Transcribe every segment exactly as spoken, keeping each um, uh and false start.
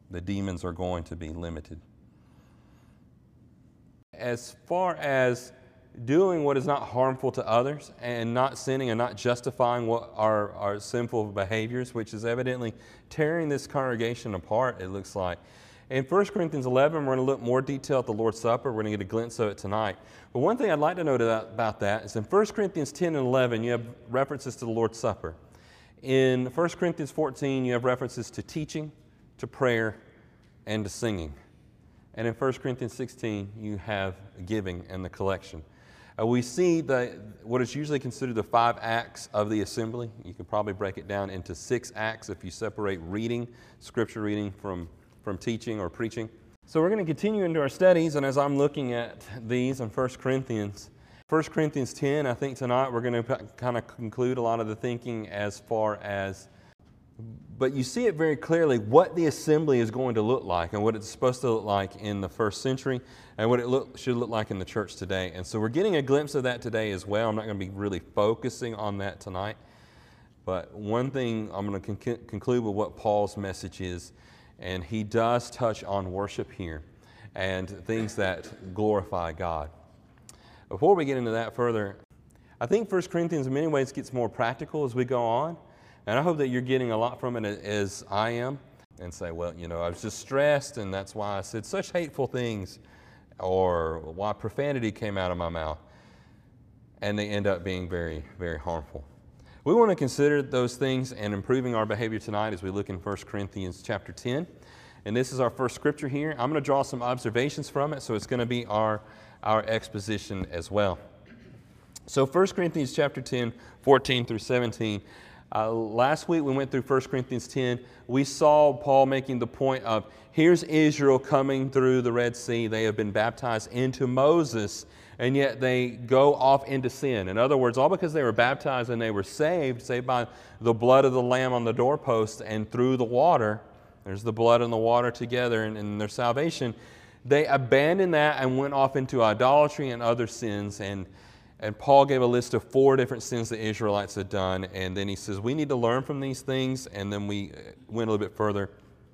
The demons are going to be limited. As far as doing what is not harmful to others and not sinning and not justifying what are our sinful behaviors, which is evidently tearing this congregation apart, it looks like. In First Corinthians eleven, we're going to look more detail at the Lord's Supper. We're going to get a glimpse of it tonight. But one thing I'd like to note about that is in First Corinthians ten and eleven, you have references to the Lord's Supper. In First Corinthians fourteen, you have references to teaching, to prayer, and to singing. And in First Corinthians sixteen, you have giving and the collection. Uh, we see the, what is usually considered the five acts of the assembly. You can probably break it down into six acts if you separate reading, scripture reading from, from teaching or preaching. So we're going to continue into our studies, and as I'm looking at these in First Corinthians, First Corinthians ten, I think tonight we're going to kind of conclude a lot of the thinking as far as, but you see it very clearly what the assembly is going to look like and what it's supposed to look like in the first century and what it look, should look like in the church today. And so we're getting a glimpse of that today as well. I'm not going to be really focusing on that tonight. But one thing I'm going to con- conclude with what Paul's message is, and he does touch on worship here and things that glorify God. Before we get into that further, I think First Corinthians in many ways gets more practical as we go on. And I hope that you're getting a lot from it as I am, and say, well, you know, I was just stressed and that's why I said such hateful things, or why profanity came out of my mouth. And they end up being very, very harmful. We want to consider those things and improving our behavior tonight as we look in First Corinthians chapter ten. And this is our first scripture here. I'm going to draw some observations from it, so it's going to be our, our exposition as well. So First Corinthians chapter ten, fourteen through seventeen. Uh, last week we went through First Corinthians ten. We saw Paul making the point of, here's Israel coming through the Red Sea. They have been baptized into Moses, and yet they go off into sin. In other words, all because they were baptized and they were saved, saved by the blood of the Lamb on the doorpost and through the water. There's the blood and the water together in, in their salvation. They abandoned that and went off into idolatry and other sins. And And Paul gave a list of four different sins the Israelites had done, and then he says we need to learn from these things, and then we went a little bit further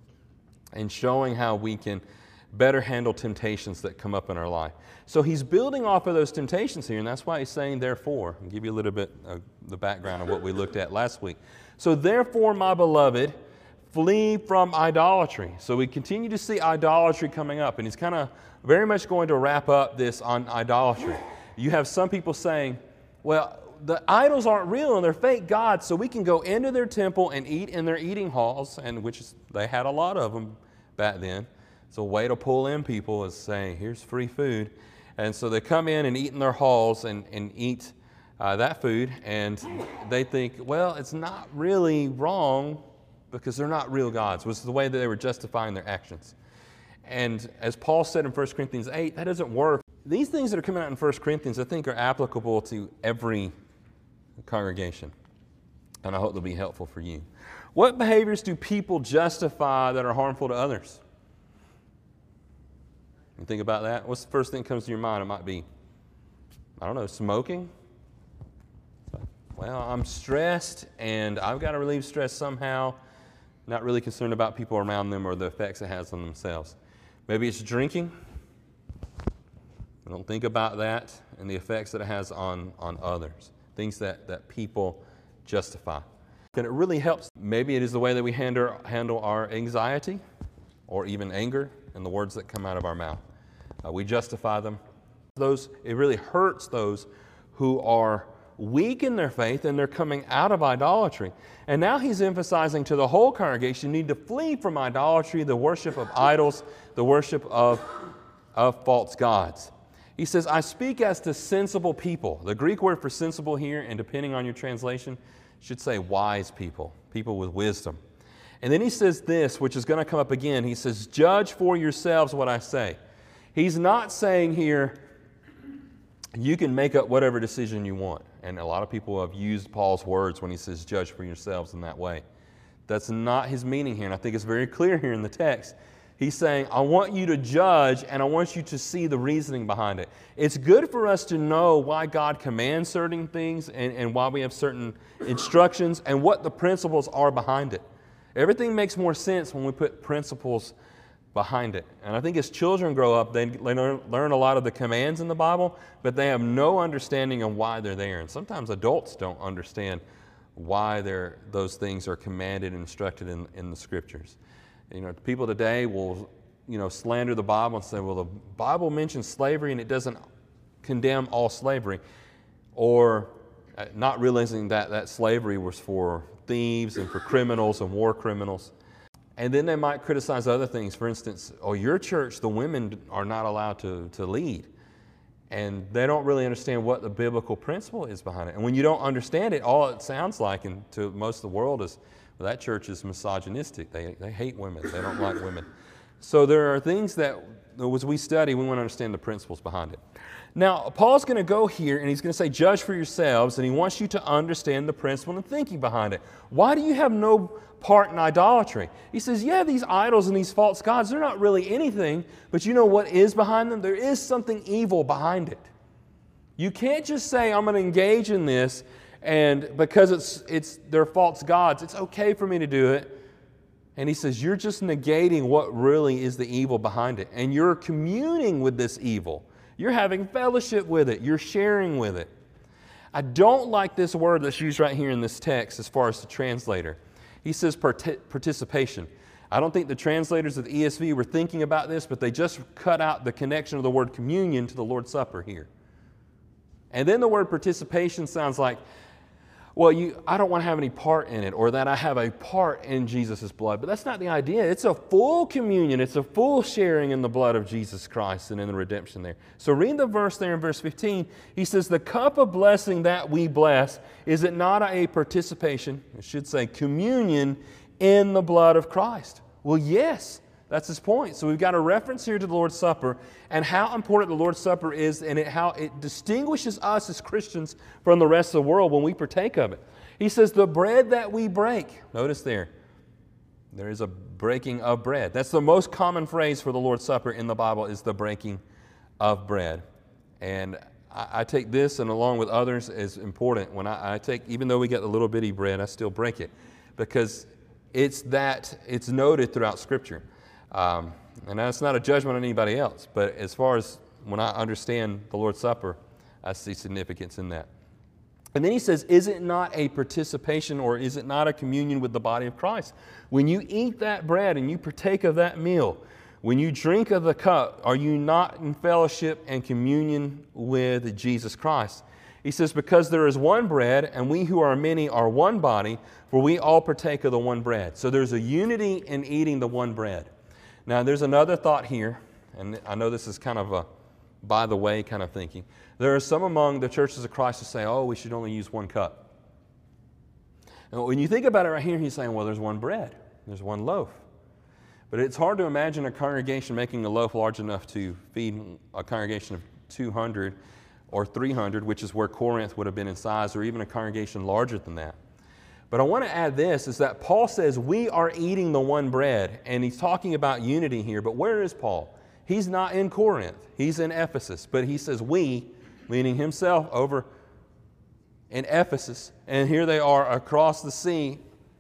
in showing how we can better handle temptations that come up in our life. So he's building off of those temptations here, and that's why he's saying therefore. I'll give you a little bit of the background of what we looked at last week. So therefore, my beloved, flee from idolatry. So we continue to see idolatry coming up, and he's kind of very much going to wrap up this on idolatry. You have some people saying, well, the idols aren't real and they're fake gods, so we can go into their temple and eat in their eating halls, and which is, they had a lot of them back then. It's a way to pull in people is saying, here's free food. And so they come in and eat in their halls and, and eat uh, that food, and they think, well, it's not really wrong because they're not real gods, which is the way that they were justifying their actions. And as Paul said in First Corinthians eight, that doesn't work. These things that are coming out in First Corinthians, I think, are applicable to every congregation. And I hope they'll be helpful for you. What behaviors do people justify that are harmful to others? You think about that? What's the first thing that comes to your mind? It might be, I don't know, smoking? Well, I'm stressed and I've got to relieve stress somehow. Not really concerned about people around them or the effects it has on themselves. Maybe it's drinking. I don't think about that and the effects that it has on, on others. Things that, that people justify. And it really helps. Maybe it is the way that we handle, handle our anxiety or even anger and the words that come out of our mouth. Uh, we justify them. Those, it really hurts those who are weak in their faith and they're coming out of idolatry. And now he's emphasizing to the whole congregation, you need to flee from idolatry, the worship of idols, the worship of, of false gods. He says, I speak as to sensible people. The Greek word for sensible here, and depending on your translation, should say wise people, people with wisdom. And then he says this, which is going to come up again. He says, judge for yourselves what I say. He's not saying here, you can make up whatever decision you want. And a lot of people have used Paul's words when he says, judge for yourselves in that way. That's not his meaning here, and I think it's very clear here in the text. He's saying, I want you to judge, and I want you to see the reasoning behind it. It's good for us to know why God commands certain things and, and why we have certain instructions and what the principles are behind it. Everything makes more sense when we put principles behind it. And I think as children grow up, they learn, learn a lot of the commands in the Bible, but they have no understanding of why they're there. And sometimes adults don't understand why they're, those things are commanded and instructed in, in the Scriptures. You know, people today will, you know, slander the Bible and say, well, the Bible mentions slavery and it doesn't condemn all slavery. Or uh, not realizing that that slavery was for thieves and for criminals and war criminals. And then they might criticize other things. For instance, oh, your church, the women are not allowed to, to lead. And they don't really understand what the biblical principle is behind it. And when you don't understand it, all it sounds like and to most of the world is, well, that church is misogynistic. They, they hate women. They don't like women. So there are things that, as we study, we want to understand the principles behind it. Now, Paul's going to go here and he's going to say, judge for yourselves, and he wants you to understand the principle and thinking behind it. Why do you have no part in idolatry? He says, yeah, these idols and these false gods, they're not really anything, but you know what is behind them? There is something evil behind it. You can't just say, I'm going to engage in this, and because it's, it's they're false gods, it's okay for me to do it. And he says, you're just negating what really is the evil behind it. And you're communing with this evil. You're having fellowship with it. You're sharing with it. I don't like this word that's used right here in this text as far as the translator. He says part- participation. I don't think the translators of the E S V were thinking about this, but they just cut out the connection of the word communion to the Lord's Supper here. And then the word participation sounds like, well, you, I don't want to have any part in it, or that I have a part in Jesus' blood. But that's not the idea. It's a full communion. It's a full sharing in the blood of Jesus Christ and in the redemption there. So read the verse there in verse fifteen. He says, the cup of blessing that we bless, is it not a participation, I should say communion, in the blood of Christ? Well, yes. That's his point. So we've got a reference here to the Lord's Supper and how important the Lord's Supper is, and it, how it distinguishes us as Christians from the rest of the world when we partake of it. He says, the bread that we break. Notice there, there is a breaking of bread. That's the most common phrase for the Lord's Supper in the Bible, is the breaking of bread. And I, I take this, and along with others, as important. When I, I take, even though we get the little bitty bread, I still break it, because it's that, it's noted throughout Scripture. Um, and that's not a judgment on anybody else, but as far as when I understand the Lord's Supper, I see significance in that. And then he says, is it not a participation, or is it not a communion with the body of Christ? When you eat that bread and you partake of that meal, when you drink of the cup, are you not in fellowship and communion with Jesus Christ? He says, because there is one bread, and we who are many are one body, for we all partake of the one bread. So there's a unity in eating the one bread. Now, there's another thought here, and I know this is kind of a by the way kind of thinking. There are some among the churches of Christ who say, oh, we should only use one cup. And when you think about it right here, he's saying, well, there's one bread, there's one loaf. But it's hard to imagine a congregation making a loaf large enough to feed a congregation of two hundred or three hundred, which is where Corinth would have been in size, or even a congregation larger than that. But I want to add this, is that Paul says we are eating the one bread, and he's talking about unity here. But where is Paul? He's not in Corinth. He's in Ephesus. But he says we, meaning himself, over in Ephesus. And here they are across the sea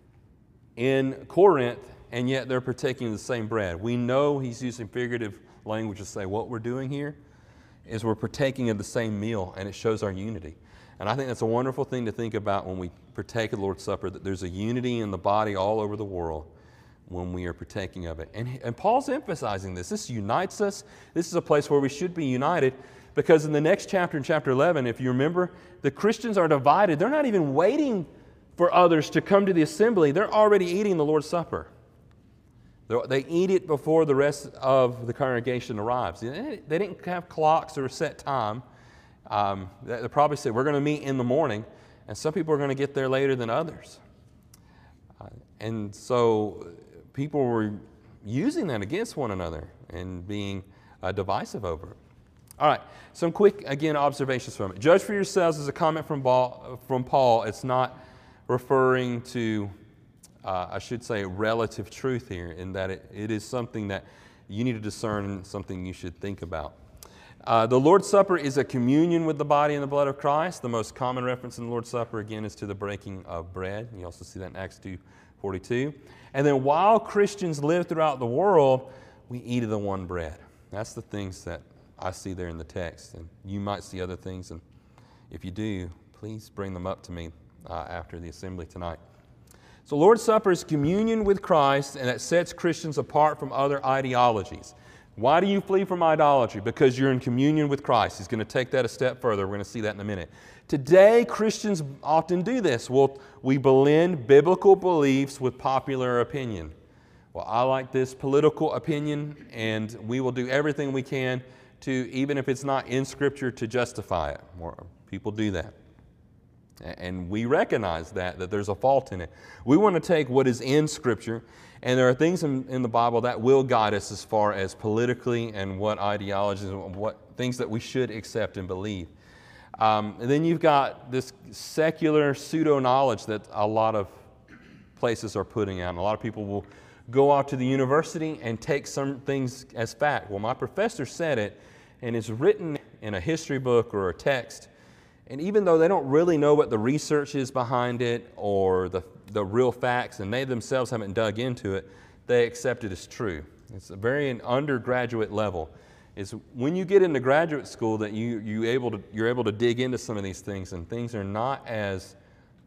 in Corinth, and yet they're partaking of the same bread. We know he's using figurative language to say what we're doing here is we're partaking of the same meal, and it shows our unity. And I think that's a wonderful thing to think about when we partake of the Lord's Supper, that there's a unity in the body all over the world when we are partaking of it. And, and Paul's emphasizing this. This unites us. This is a place where we should be united, because in the next chapter, in chapter eleven, if you remember, the Christians are divided. They're not even waiting for others to come to the assembly. They're already eating the Lord's Supper. They eat it before the rest of the congregation arrives. They didn't have clocks or a set time. Um, they probably said, we're going to meet in the morning, and some people are going to get there later than others. Uh, and so people were using that against one another and being uh, divisive over it. All right, some quick, again, observations from it. Judge for yourselves is a comment from Paul. From Paul. It's not referring to, uh, I should say, relative truth here, in that it, it is something that you need to discern and something you should think about. Uh, the Lord's Supper is a communion with the body and the blood of Christ. The most common reference in the Lord's Supper, again, is to the breaking of bread. You also see that in Acts two forty-two. And then while Christians live throughout the world, we eat of the one bread. That's the things that I see there in the text. And you might see other things. And if you do, please bring them up to me uh, after the assembly tonight. So Lord's Supper is communion with Christ, and that sets Christians apart from other ideologies. Why do you flee from idolatry? Because you're in communion with Christ. He's going to take that a step further. We're going to see that in a minute. Today, Christians often do this. Well, we blend biblical beliefs with popular opinion. Well, I like this political opinion, and we will do everything we can to, even if it's not in Scripture, to justify it. More people do that. And we recognize that, that there's a fault in it. We want to take what is in Scripture, and there are things in, in the Bible that will guide us as far as politically and what ideologies and what things that we should accept and believe. Um, and then you've got this secular pseudo-knowledge that a lot of places are putting out. And a lot of people will go out to the university and take some things as fact. Well, my professor said it, and it's written in a history book or a text. And even though they don't really know what the research is behind it or the, the real facts, and they themselves haven't dug into it, they accept it as true. It's a very an undergraduate level. It's when you get into graduate school that you, you able to, you're able to dig into some of these things, and things are not as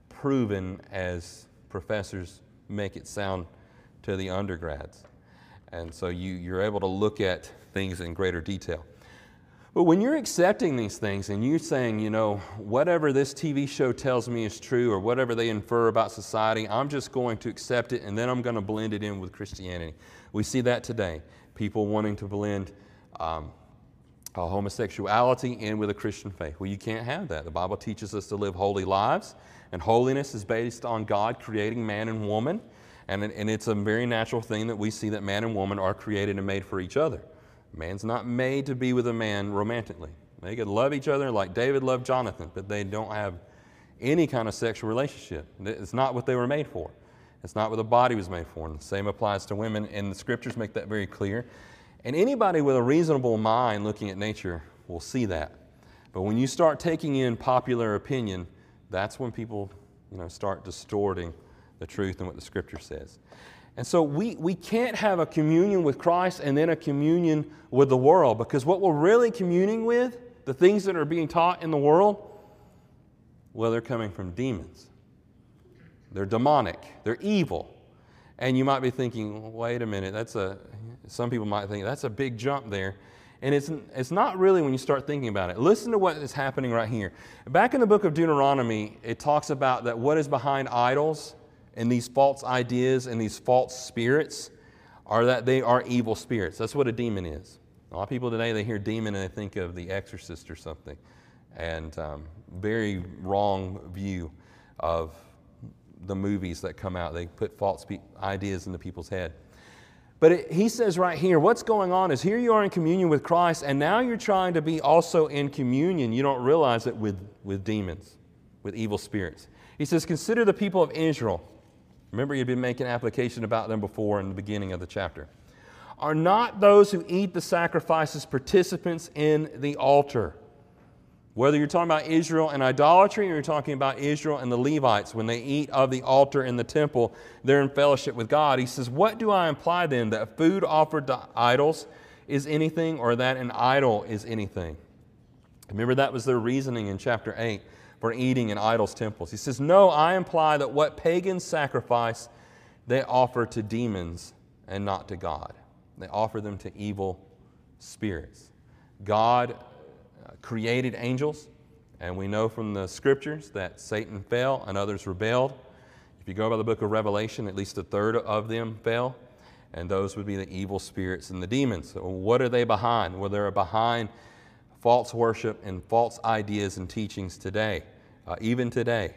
proven as professors make it sound to the undergrads. And so you, you're able to look at things in greater detail. But when you're accepting these things and you're saying, you know, whatever this T V show tells me is true or whatever they infer about society, I'm just going to accept it and then I'm going to blend it in with Christianity. We see that today. People wanting to blend um, uh, homosexuality in with a Christian faith. Well, you can't have that. The Bible teaches us to live holy lives, and holiness is based on God creating man and woman. And, and it's a very natural thing that we see that man and woman are created and made for each other. Man's not made to be with a man romantically. They could love each other like David loved Jonathan, but they don't have any kind of sexual relationship. It's not what they were made for. It's not what the body was made for. And the same applies to women, and the Scriptures make that very clear. And anybody with a reasonable mind looking at nature will see that. But when you start taking in popular opinion, that's when people, you know, start distorting the truth and what the Scripture says. And so we, we can't have a communion with Christ and then a communion with the world, because what we're really communing with, the things that are being taught in the world, well, they're coming from demons. They're demonic. They're evil. And you might be thinking, wait a minute, that's a, some people might think that's a big jump there. And it's, it's not really when you start thinking about it. Listen to what is happening right here. Back in the book of Deuteronomy, it talks about that what is behind idols and these false ideas and these false spirits are that they are evil spirits. That's what a demon is. A lot of people today, they hear demon and they think of The Exorcist or something. And um, very wrong view of the movies that come out. They put false pe- ideas into people's head. But it, he says right here, what's going on is here you are in communion with Christ, and now you're trying to be also in communion. You don't realize it with, with demons, with evil spirits. He says, consider the people of Israel. Remember, you've been making application about them before in the beginning of the chapter. Are not those who eat the sacrifices participants in the altar? Whether you're talking about Israel and idolatry or you're talking about Israel and the Levites, when they eat of the altar in the temple, they're in fellowship with God. He says, what do I imply then? That food offered to idols is anything, or that an idol is anything? Remember, that was their reasoning in chapter eight. For eating in idols' temples. He says, no, I imply that what pagans sacrifice, they offer to demons and not to God. They offer them to evil spirits. God uh, created angels, and we know from the Scriptures that Satan fell and others rebelled. If you go by the book of Revelation, at least a third of them fell, and those would be the evil spirits and the demons. So what are they behind? Well, they're behind false worship and false ideas and teachings today, uh, even today.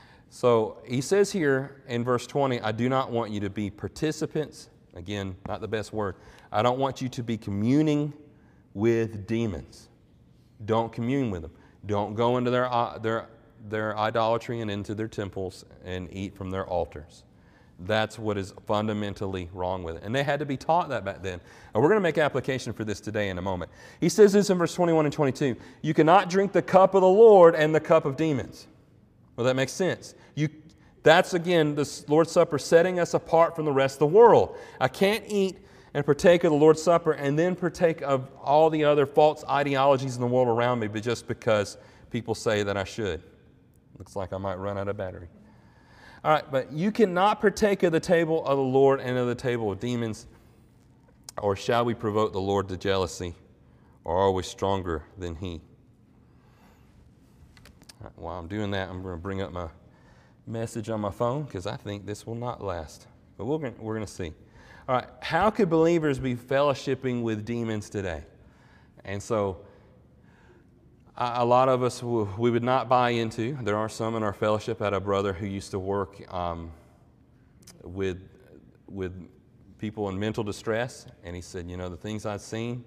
So he says here in verse twenty, I do not want you to be participants. Again, not the best word. I don't want you to be communing with demons. Don't commune with them. Don't go into their, uh, their, their idolatry and into their temples and eat from their altars. That's what is fundamentally wrong with it. And they had to be taught that back then. And we're going to make application for this today in a moment. He says this in verse twenty-one and twenty-two. You cannot drink the cup of the Lord and the cup of demons. Well, that makes sense. You, That's, again, the Lord's Supper setting us apart from the rest of the world. I can't eat and partake of the Lord's Supper and then partake of all the other false ideologies in the world around me, but just because people say that I should. Looks like I might run out of battery. All right, but you cannot partake of the table of the Lord and of the table of demons. Or shall we provoke the Lord to jealousy? Or are we stronger than He? Right, while I'm doing that, I'm going to bring up my message on my phone because I think this will not last. But we're going, we're going to see. All right, how could believers be fellowshipping with demons today? And so a, a lot of us, we would not buy into. There are some in our fellowship. I had a brother who used to work um, with with people in mental distress, and he said, you know, the things I've seen,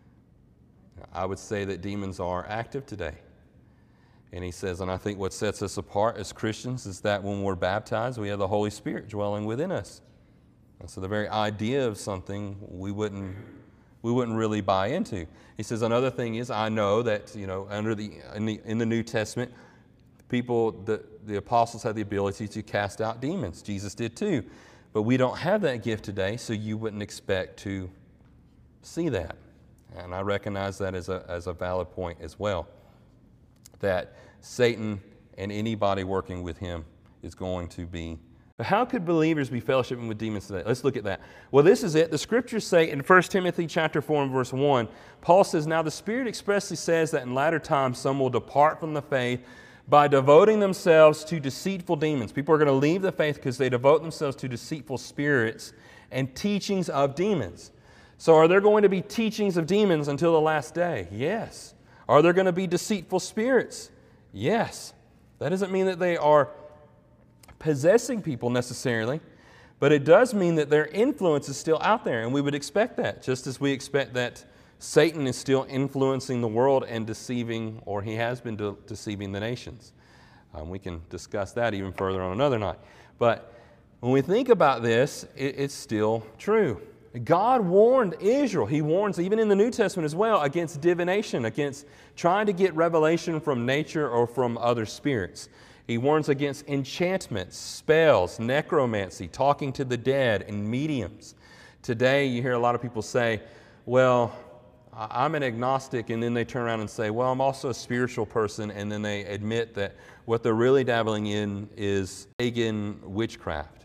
I would say that demons are active today. And he says, and I think what sets us apart as Christians is that when we're baptized, we have the Holy Spirit dwelling within us. And so the very idea of something we wouldn't we wouldn't really buy into. He says another thing is, I know that, you know, under the in the, in the New Testament, people, the, the apostles had the ability to cast out demons. Jesus did too. But we don't have that gift today, so you wouldn't expect to see that. And I recognize that as a, as a valid point as well, that Satan and anybody working with him is going to be. But how could believers be fellowshipping with demons today? Let's look at that. Well, this is it. The scriptures say in First Timothy chapter four and verse one, Paul says, now the Spirit expressly says that in latter times some will depart from the faith by devoting themselves to deceitful demons. People are going to leave the faith because they devote themselves to deceitful spirits and teachings of demons. So are there going to be teachings of demons until the last day? Yes. Are there going to be deceitful spirits? Yes. That doesn't mean that they are possessing people necessarily, but it does mean that their influence is still out there, and we would expect that, just as we expect that Satan is still influencing the world and deceiving, or he has been de- deceiving the nations. Um, we can discuss that even further on another night. But when we think about this, it, it's still true. God warned Israel. He warns, even in the New Testament as well, against divination, against trying to get revelation from nature or from other spirits. He warns against enchantments, spells, necromancy, talking to the dead, and mediums. Today, you hear a lot of people say, well, I'm an agnostic, and then they turn around and say, well, I'm also a spiritual person, and then they admit that what they're really dabbling in is pagan witchcraft.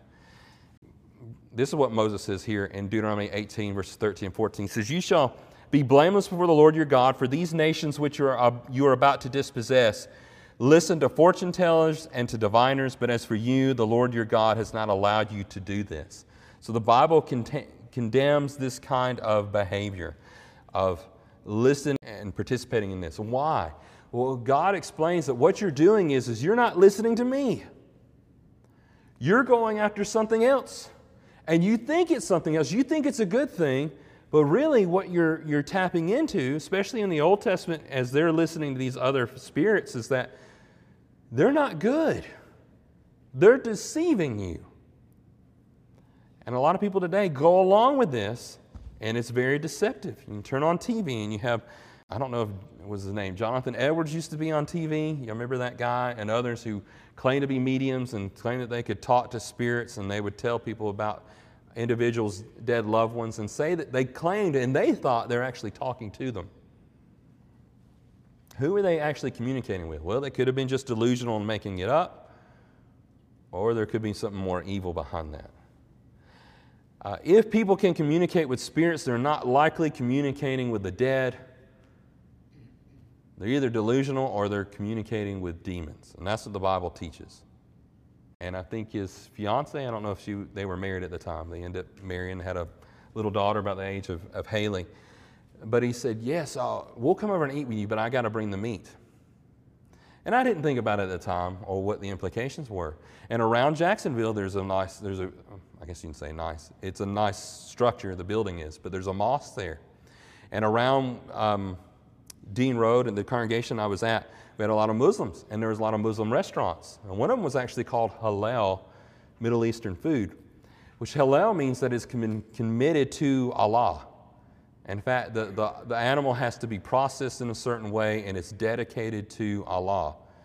This is what Moses says here in Deuteronomy eighteen, verses thirteen and fourteen. He says, you shall be blameless before the Lord your God, for these nations which you are, you are about to dispossess listen to fortune tellers and to diviners, but as for you, the Lord your God has not allowed you to do this. So the Bible con- condemns this kind of behavior of listening and participating in this. Why? Well, God explains that what you're doing is, is you're not listening to me. You're going after something else. And you think it's something else. You think it's a good thing, but really what you're, you're tapping into, especially in the Old Testament as they're listening to these other spirits, is that they're not good. They're deceiving you. And a lot of people today go along with this, and it's very deceptive. You can turn on T V and you have, I don't know if it was his name, Jonathan Edwards used to be on T V. You remember that guy? And others who claimed to be mediums and claimed that they could talk to spirits, and they would tell people about individuals' dead loved ones and say that they claimed and they thought they're actually talking to them. Who are they actually communicating with? Well, they could have been just delusional and making it up, or there could be something more evil behind that. Uh, if people can communicate with spirits, they're not likely communicating with the dead. They're either delusional or they're communicating with demons. And that's what the Bible teaches. And I think his fiance, I don't know if she, they were married at the time. They ended up marrying, had a little daughter about the age of, of Haley. But he said, yes, I'll, we'll come over and eat with you, but I got to bring the meat. And I didn't think about it at the time or what the implications were. And around Jacksonville, there's a nice, there's a, I guess you can say nice, it's a nice structure, the building is, but there's a mosque there. And around um, Dean Road and the congregation I was at, we had a lot of Muslims, and there was a lot of Muslim restaurants. And one of them was actually called Halal, Middle Eastern food, which Halal means that it's com- committed to Allah. In fact, the, the, the animal has to be processed in a certain way, and it's dedicated to Allah,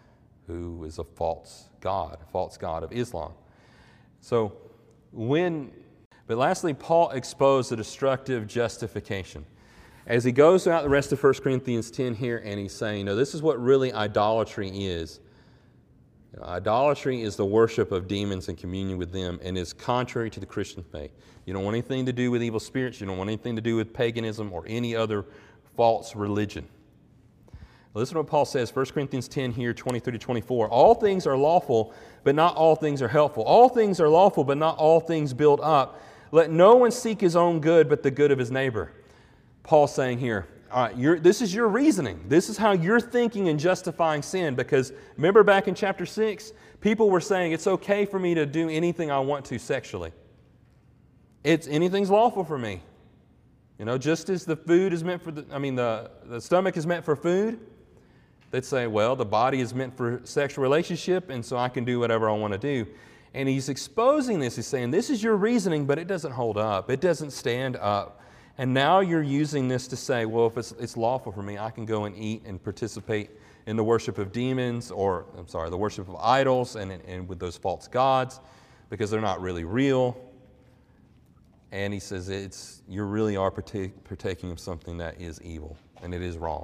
who is a false god, a false god of Islam. So when, but lastly, Paul exposed the destructive justification. As he goes throughout the rest of First Corinthians ten here, and he's saying, no, this is what really idolatry is. You know, idolatry is the worship of demons and communion with them, and is contrary to the Christian faith. You don't want anything to do with evil spirits. You don't want anything to do with paganism or any other false religion. Listen to what Paul says, First Corinthians ten here, twenty-three to twenty-four. All things are lawful, but not all things are helpful. All things are lawful, but not all things build up. Let no one seek his own good, but the good of his neighbor. Paul's saying here, all right, you're, this is your reasoning. This is how you're thinking and justifying sin. Because remember back in chapter six, people were saying it's okay for me to do anything I want to sexually. It's anything's lawful for me. You know, just as the food is meant for the, I mean, the, the stomach is meant for food, they'd say, well, the body is meant for sexual relationship, and so I can do whatever I want to do. And he's exposing this. He's saying, this is your reasoning, but it doesn't hold up. It doesn't stand up. And now you're using this to say, well, if it's, it's lawful for me, I can go and eat and participate in the worship of demons, or, I'm sorry, the worship of idols and, and with those false gods, because they're not really real. And he says, it's you really are partaking of something that is evil, and it is wrong.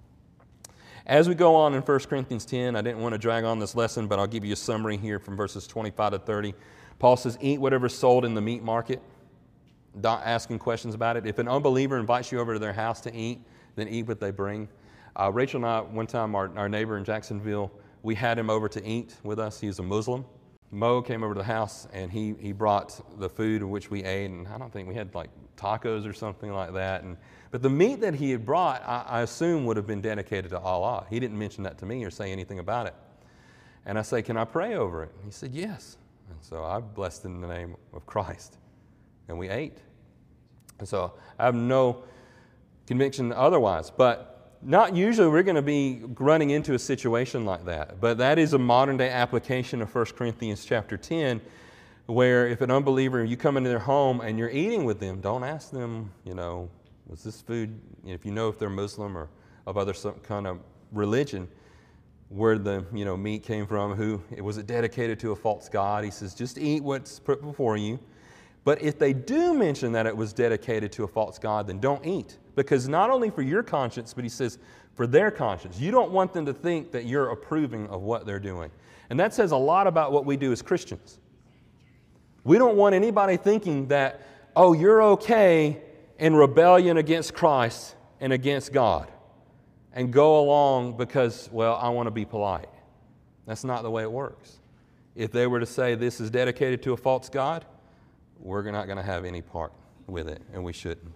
As we go on in First Corinthians ten, I didn't want to drag on this lesson, but I'll give you a summary here from verses twenty-five to thirty. Paul says, eat whatever's sold in the meat market, not asking questions about it. If an unbeliever invites you over to their house to eat, then eat what they bring. Uh, Rachel and I, one time, our, our neighbor in Jacksonville, we had him over to eat with us. He's a Muslim. Mo came over to the house, and he, he brought the food which we ate, and I don't think we had like tacos or something like that. And But the meat that he had brought, I, I assume, would have been dedicated to Allah. He didn't mention that to me or say anything about it. And I say, can I pray over it? And he said, yes. And so I blessed in the name of Christ, and we ate. And so I have no conviction otherwise, but not usually we're going to be running into a situation like that. But that is a modern day application of First Corinthians chapter ten, where if an unbeliever, you come into their home and you're eating with them, don't ask them, you know, was this food, if you know if they're Muslim or of other some kind of religion, where the you know meat came from, who was it dedicated to a false god? He says, just eat what's put before you. But if they do mention that it was dedicated to a false god, then don't eat. Because not only for your conscience, but he says for their conscience. You don't want them to think that you're approving of what they're doing. And that says a lot about what we do as Christians. We don't want anybody thinking that, oh, you're okay in rebellion against Christ and against God, and go along because, well, I want to be polite. That's not the way it works. If they were to say this is dedicated to a false god, we're not going to have any part with it, and we shouldn't.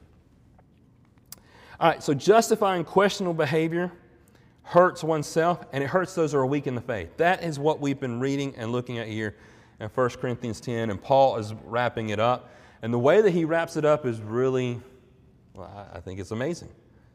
All right, so justifying questionable behavior hurts oneself, and it hurts those who are weak in the faith. That is what we've been reading and looking at here in First Corinthians ten, and Paul is wrapping it up. And the way that he wraps it up is really, well, I think it's amazing.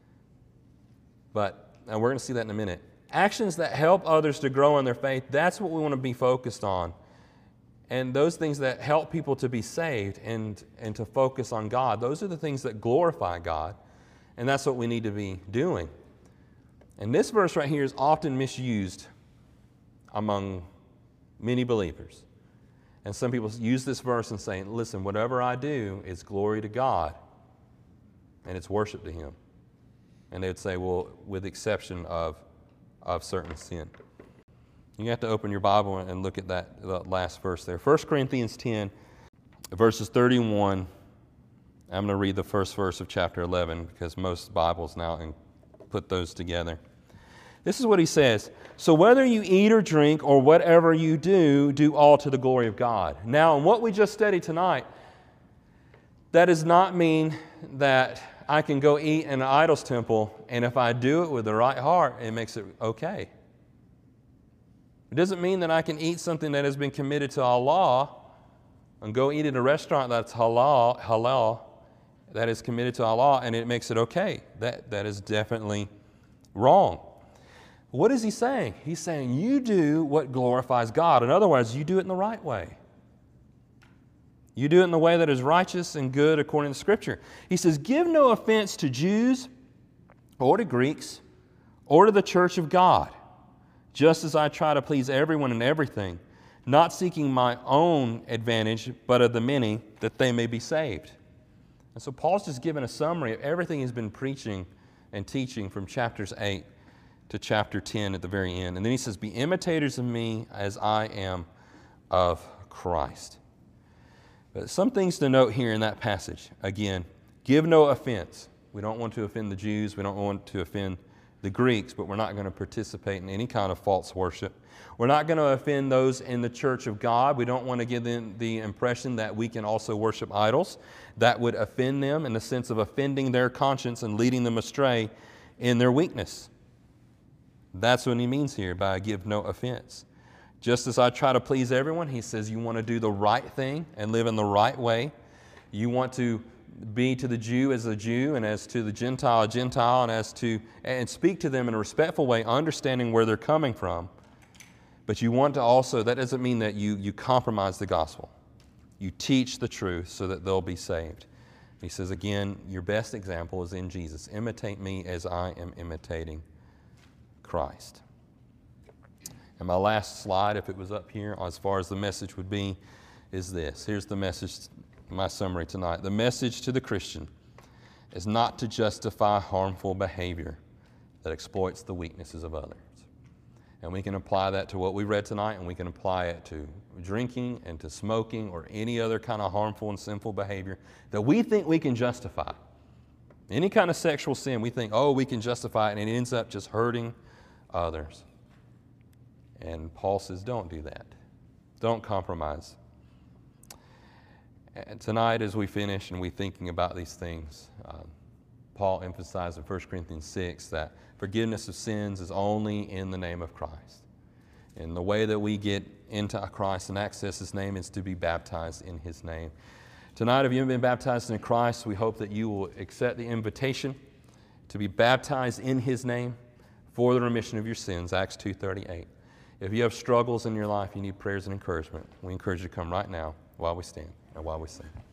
But and we're going to see that in a minute. Actions that help others to grow in their faith, that's what we want to be focused on. And those things that help people to be saved and, and to focus on God, those are the things that glorify God. And that's what we need to be doing. And this verse right here is often misused among many believers. And some people use this verse and say, listen, whatever I do is glory to God and it's worship to Him. And they would say, well, with the exception of, of certain sin. You have to open your Bible and look at that, that last verse there. First Corinthians ten, verses thirty-one. I'm going to read the first verse of chapter eleven because most Bibles now put those together. This is what he says. So whether you eat or drink or whatever you do, do all to the glory of God. Now, in what we just studied tonight, that does not mean that I can go eat in an idol's temple, and if I do it with the right heart, it makes it okay. It doesn't mean that I can eat something that has been committed to Allah and go eat at a restaurant that's halal, halal, that is committed to Allah, and it makes it okay. That, that is definitely wrong. What is he saying? He's saying you do what glorifies God. In other words, you do it in the right way. You do it in the way that is righteous and good according to Scripture. He says, give no offense to Jews or to Greeks or to the church of God. just as I try to please everyone in everything, not seeking my own advantage, but of the many, that they may be saved. And so Paul's just given a summary of everything he's been preaching and teaching from chapters eight to chapter ten at the very end. And then he says, be imitators of me as I am of Christ. But some things to note here in that passage. Again, give no offense. We don't want to offend the Jews. We don't want to offend the Greeks, but we're not going to participate in any kind of false worship. We're not going to offend those in the church of God. We don't want to give them the impression that we can also worship idols. That would offend them in the sense of offending their conscience and leading them astray in their weakness. That's what he means here by give no offense. Just as I try to please everyone, he says you want to do the right thing and live in the right way. You want to be to the Jew as a Jew, and as to the Gentile a Gentile, and as to and speak to them in a respectful way, understanding where they're coming from. But you want to also, that doesn't mean that you, you compromise the gospel. You teach the truth so that they'll be saved. He says again, your best example is in Jesus. Imitate me as I am imitating Christ. And my last slide, if it was up here, as far as the message would be, is this. Here's the message, my summary tonight. The message to the Christian is not to justify harmful behavior that exploits the weaknesses of others. And we can apply that to what we read tonight, and we can apply it to drinking and to smoking or any other kind of harmful and sinful behavior that we think we can justify. Any kind of sexual sin, we think, oh, we can justify it, and it ends up just hurting others. And Paul says, don't do that. Don't compromise. And tonight, as we finish and we're thinking about these things, um, Paul emphasized in First Corinthians six that forgiveness of sins is only in the name of Christ. And the way that we get into Christ and access His name is to be baptized in His name. Tonight, if you haven't been baptized in Christ, we hope that you will accept the invitation to be baptized in His name for the remission of your sins, Acts two thirty-eight. If you have struggles in your life, you need prayers and encouragement, we encourage you to come right now while we stand and while we sing.